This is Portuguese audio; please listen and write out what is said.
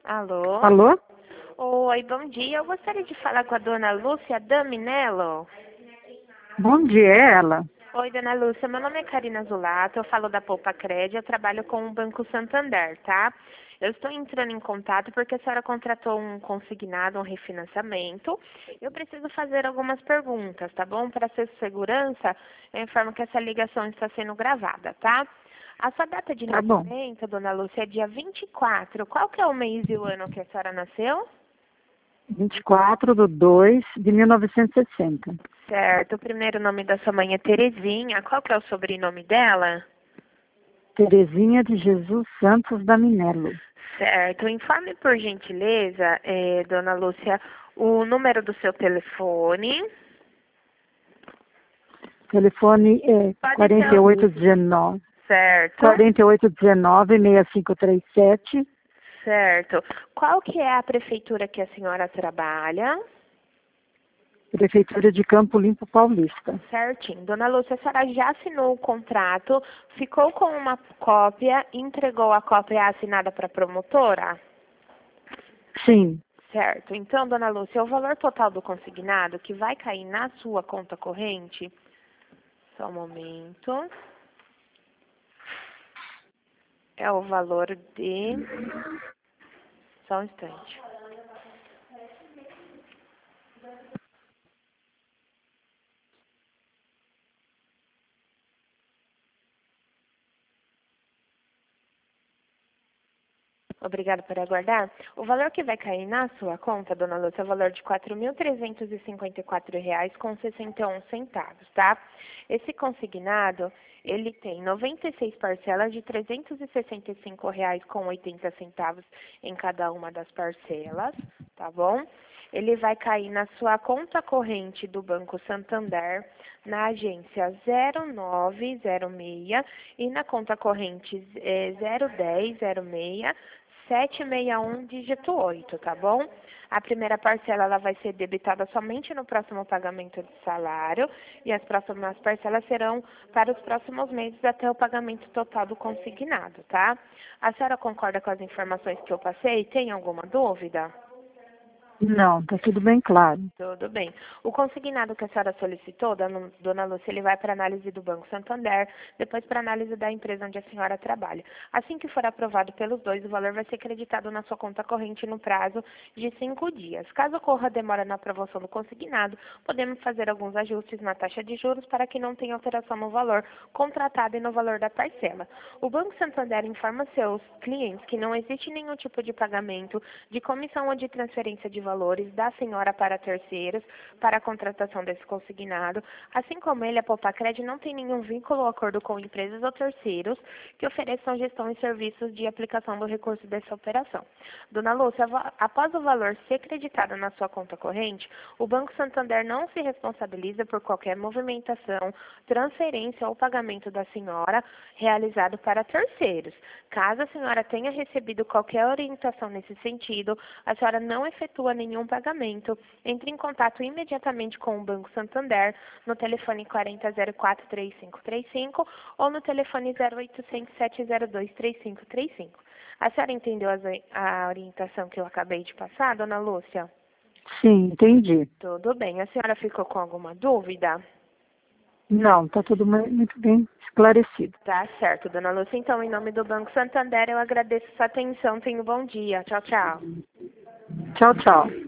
Alô? Alô? Oi, bom dia. Eu gostaria de falar com a dona Lúcia Daminello. Bom dia, é ela. Oi, dona Lúcia. Meu nome é Karina Zulato, eu falo da Poupa Cred, eu trabalho com o Banco Santander, tá? Eu estou entrando em contato porque a senhora contratou um consignado, um refinanciamento. Eu preciso fazer algumas perguntas, tá bom? Para ser segurança, eu informo que essa ligação está sendo gravada, tá? A sua data de Tá bom. nascimento, dona Lúcia, é dia 24. Qual que é o mês e o ano que a senhora nasceu? 24/2/1960. Certo. O primeiro nome da sua mãe é Terezinha. Qual que é o sobrenome dela? Terezinha de Jesus Santos Daminello. Certo. Informe, por gentileza, dona Lúcia, o número do seu telefone. Telefone é Pode ser o... 4819 Certo. 4819-6537. Certo. Qual que é a prefeitura que a senhora trabalha? Prefeitura de Campo Limpo Paulista. Certinho. Dona Lúcia, a senhora já assinou o contrato, ficou com uma cópia, entregou a cópia assinada para a promotora? Sim. Certo. Então, dona Lúcia, o valor total do consignado que vai cair na sua conta corrente, só um momento, é o valor de... Só um instante. Obrigada por aguardar. O valor que vai cair na sua conta, dona Lúcia, é o valor de R$ 4.354,61, tá? Esse consignado, ele tem 96 parcelas de R$ 365,80 em cada uma das parcelas, tá bom? Ele vai cair na sua conta corrente do Banco Santander, na agência 0906 e na conta corrente 01006 761 dígito 8, tá bom? A primeira parcela ela vai ser debitada somente no próximo pagamento de salário e as próximas parcelas serão para os próximos meses até o pagamento total do consignado, tá? A senhora concorda com as informações que eu passei? Tem alguma dúvida? Não, tá tudo bem claro. Tudo bem. O consignado que a senhora solicitou, dona Lúcia, ele vai para análise do Banco Santander, depois para análise da empresa onde a senhora trabalha. Assim que for aprovado pelos dois, o valor vai ser creditado na sua conta corrente no prazo de 5 dias. Caso ocorra demora na aprovação do consignado, podemos fazer alguns ajustes na taxa de juros para que não tenha alteração no valor contratado e no valor da parcela. O Banco Santander informa seus clientes que não existe nenhum tipo de pagamento de comissão ou de transferência de valores da senhora para terceiros para a contratação desse consignado, assim como ele, a Poupa-Cred, não tem nenhum vínculo ou acordo com empresas ou terceiros que ofereçam gestão e serviços de aplicação do recurso dessa operação. Dona Lúcia, após o valor ser creditado na sua conta corrente, o Banco Santander não se responsabiliza por qualquer movimentação, transferência ou pagamento da senhora realizado para terceiros. Caso a senhora tenha recebido qualquer orientação nesse sentido, a senhora não efetua nenhum pagamento, entre em contato imediatamente com o Banco Santander no telefone 4004-3535 ou no telefone 0800 702 3535. A senhora entendeu a orientação que eu acabei de passar, dona Lúcia? Sim, entendi. Tudo bem. A senhora ficou com alguma dúvida? Não, tá tudo muito bem esclarecido. Tá certo, dona Lúcia. Então, em nome do Banco Santander, eu agradeço sua atenção. Tenha um bom dia. Tchau, tchau. Tchau, tchau.